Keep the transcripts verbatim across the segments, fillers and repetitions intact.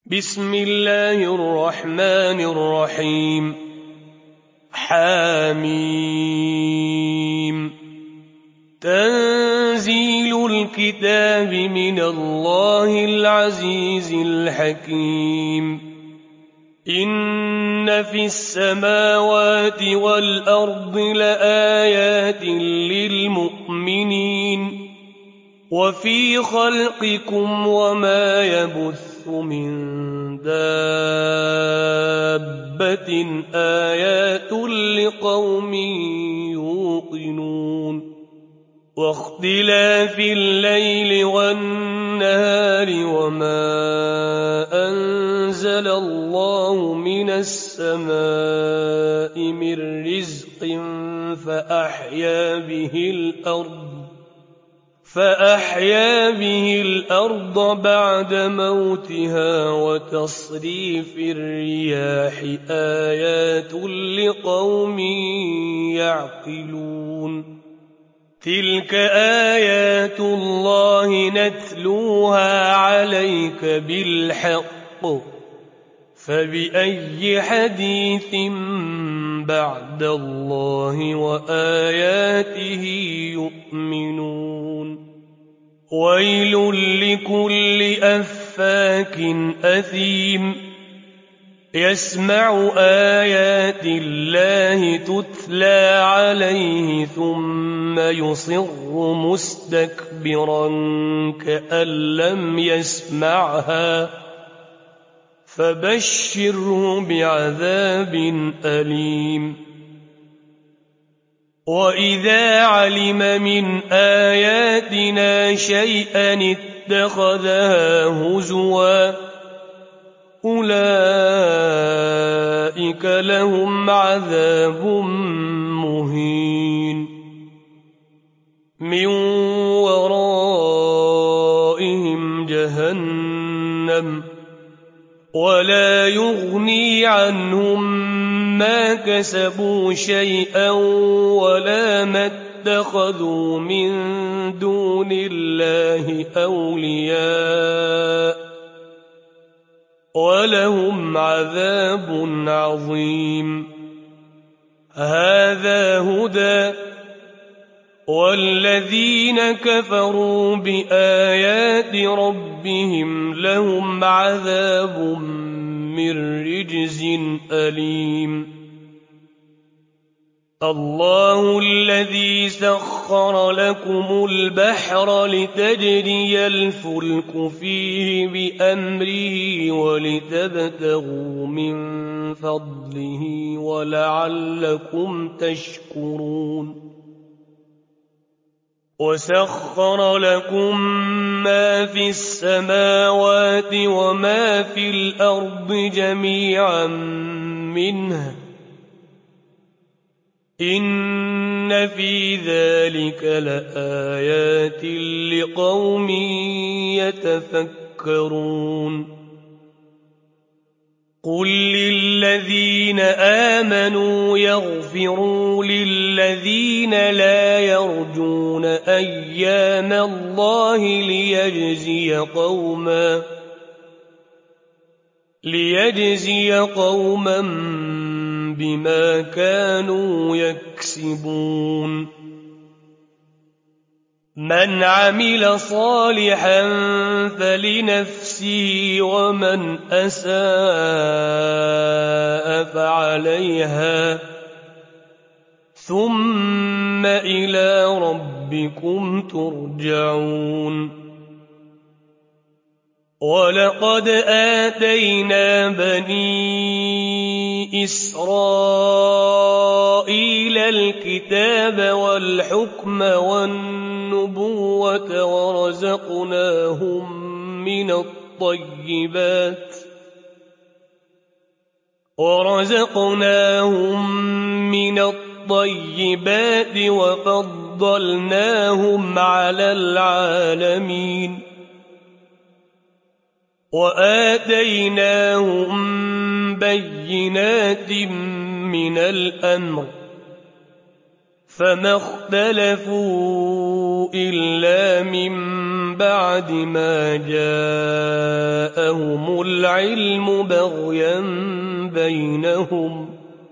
بسم الله الرحمن الرحيم حاميم تنزيل الكتاب من الله العزيز الحكيم إن في السماوات والأرض لآيات للمؤمنين وفي خلقكم وما يبث من دابة آيات لقوم يوقنون واختلاف الليل والنهار وما أنزل الله من السماء من رزق فأحيا به الأرض فأحيا به الأرض بعد موتها وتصريف الرياح آيات لقوم يعقلون تلك آيات الله نتلوها عليك بالحق فبأي حديث بعد الله وآياته يؤمنون ويل لكل أفاك أثيم يسمع آيات الله تتلى عليه ثم يصر مستكبرا كأن لم يسمعها فبشره بعذاب أليم وإذا علم من آياتنا شيئا اتخذها هزوا أولئك لهم عذاب مهين من ورائهم جهنم ولا يغني عنهم ما كسبوا شيئا ولا ما اتخذوا من دون الله أولياء ولهم عذاب عظيم هذا هدى والذين كفروا بآيات ربهم لهم عذاب من رجز أليم الله الذي سخر لكم البحر لتجري الفلك فيه بأمره ولتبتغوا من فضله ولعلكم تشكرون وسخر لكم ما في السماوات وما في الأرض جميعا منه إن في ذلك لآيات لقوم يتفكرون قل للذين آمنوا يغفروا للذين لا يرجون أيام الله ليجزي قوما ليجزي قوما بما كانوا يكسبون من عمل صالحا فلنفسه ومن أساء فعليها ثم إلى ربكم ترجعون ولقد آتينا بني إسرائيل الكتاب والحكم والنبوة ورزقناهم من الطيبات ورزقناهم من الطيبات وفضلناهم على العالمين وآتيناهم بينات من الأمر فما اختلفوا إلا من بعد ما جاءهم العلم بغيا بينهم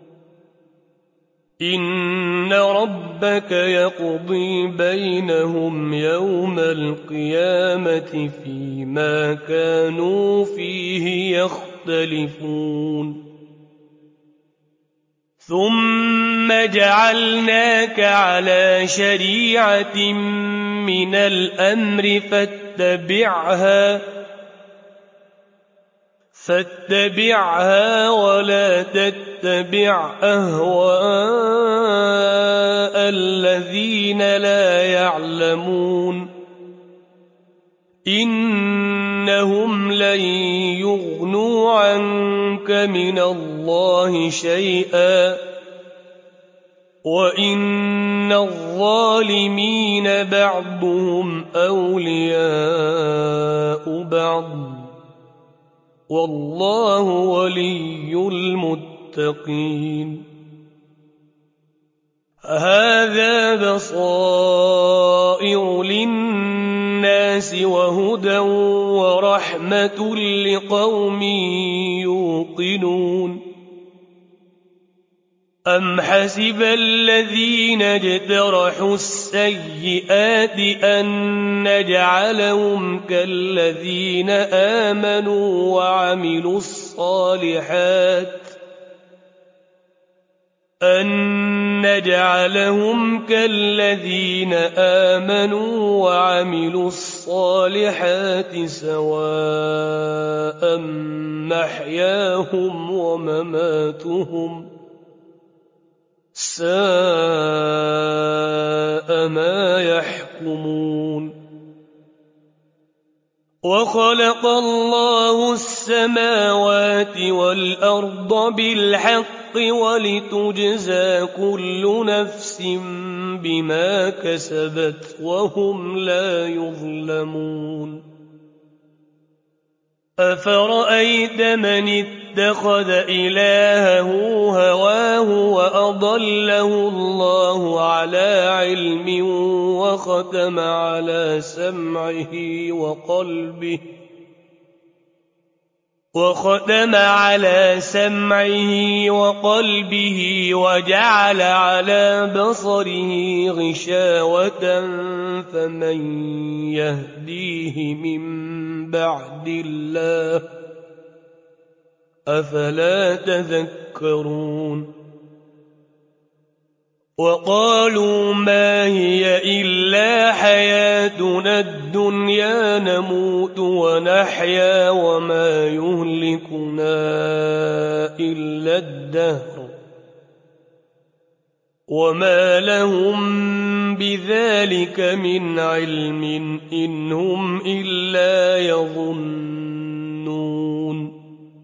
إن ربك يقضي بينهم يوم القيامة فيما كانوا فيه يختلفون ثم جعلناك على شريعة من الأمر فاتبعها فاتبعها ولا تتبع أهواء الذين لا يعلمون إنهم لن يغنوا عنك من الله شيئا وإن الظالمين بعضهم أولياء بعض والله ولي المتقين هذا بصائر للناس وهدى ورحمة لقوم يوقنون أم حسب الذين اجترحوا السيئات أن نجعلهم كالذين آمنوا وعملوا الصالحات أن نجعلهم كالذين آمنوا وعملوا الصالحات سواء محياهم ومماتهم ساء ما يحكمون وخلق الله السماوات والأرض بالحق ولتجزى كل نفس بما كسبت وهم لا يظلمون أفرأيت من اتخذ إلهه هواه وأضله الله على علم وختم على سمعه وقلبه وختم على سمعه وقلبه وجعل على بصره غشاوة فمن يهديه من بعد الله أفلا تذكرون وقالوا ما هي إلا حياتنا الدنيا نموت ونحيا وما يهلكنا إلا الدهر وما لهم بذلك من علم إن هم إلا يظنون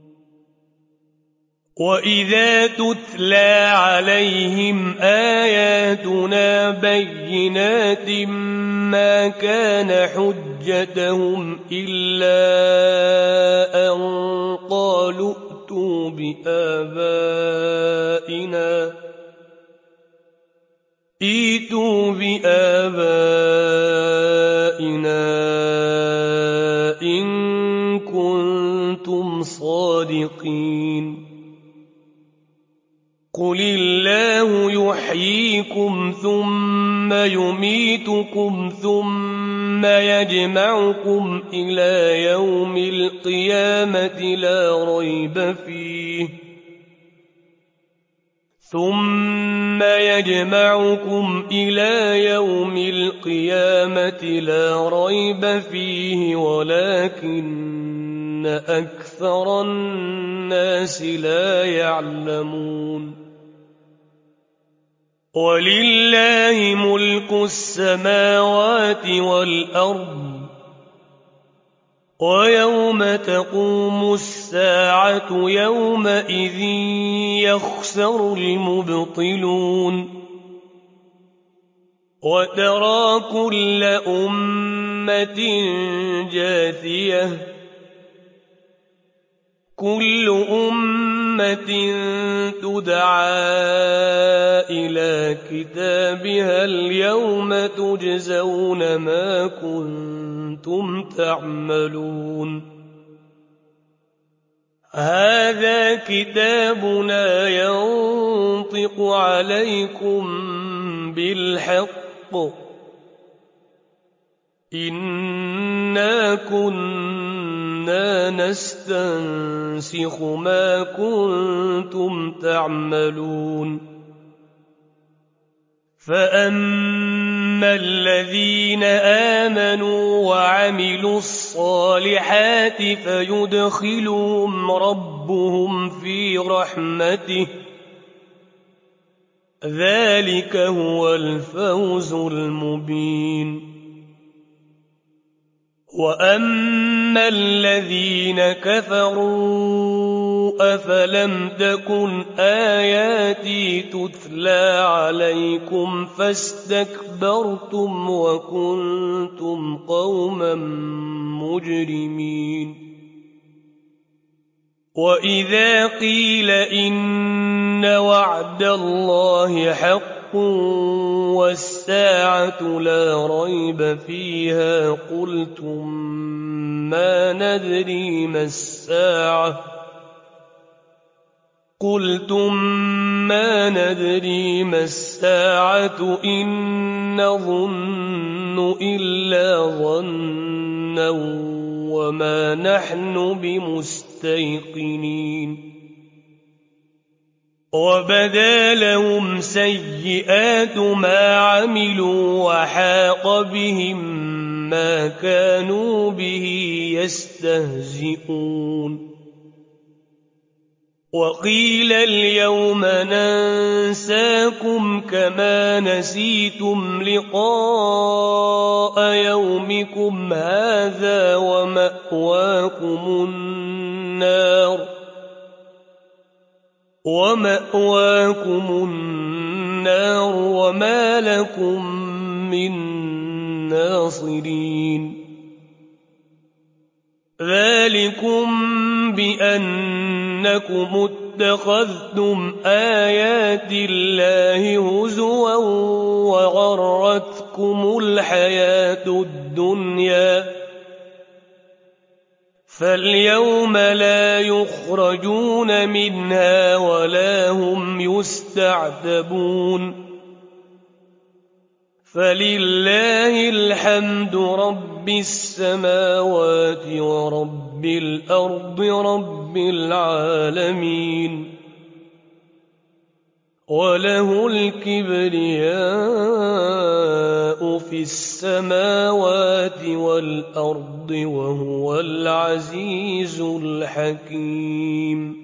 وإذا تتلى عليهم آياتنا بينات ما كان حجتهم إلا أن قالوا ائتوا بآبائنا ائتوا بآبائنا إن كنتم صادقين قل الله يحييكم ثم يميتكم ثم يجمعكم إلى يوم القيامة لا ريب فيه ثم يجمعكم إلى يوم القيامة لا ريب فيه ولكن أكثر الناس لا يعلمون ولله ملك السماوات والأرض ويوم تقوم الساعة يومئذ يخسر المبطلون وترى كل أمة جاثية كل أمة تدعى إلى كتابها اليوم تجزون ما كنتم تعملون هذا كتابنا ينطق عليكم بالحق إنا كنا نستنسخ ما كنتم تعملون فأما الذين آمنوا وعملوا الصالحات فيدخلهم ربهم في رحمته ذلك هو الفوز المبين وأما الذين كفروا أفلم تكن آياتي تتلى عليكم فاستكبرتم وكنتم قوما مجرمين وإذا قيل إن وعد الله حق والساعة لا ريب فيها قلتم ما ندري ما الساعة قلتم ما ندري ما الساعة إن نظن إلا ظنا وما نحن بمستيقنين وبدا لهم سيئات ما عملوا وحاق بهم ما كانوا به يستهزئون وقيل اليوم ننساكم كما نسيتم لقاء يومكم هذا ومأواكم النار ومأواكم النار وما لكم من ناصرين ذلكم بأنكم اتخذتم آيات الله هزوا وغرتكم الحياة الدنيا فاليوم لا يخرجون منها ولا هم يستعتبون فلله الحمد رب السماوات ورب الأرض رب العالمين وله الكبرياء في السماوات والأرض وهو العزيز الحكيم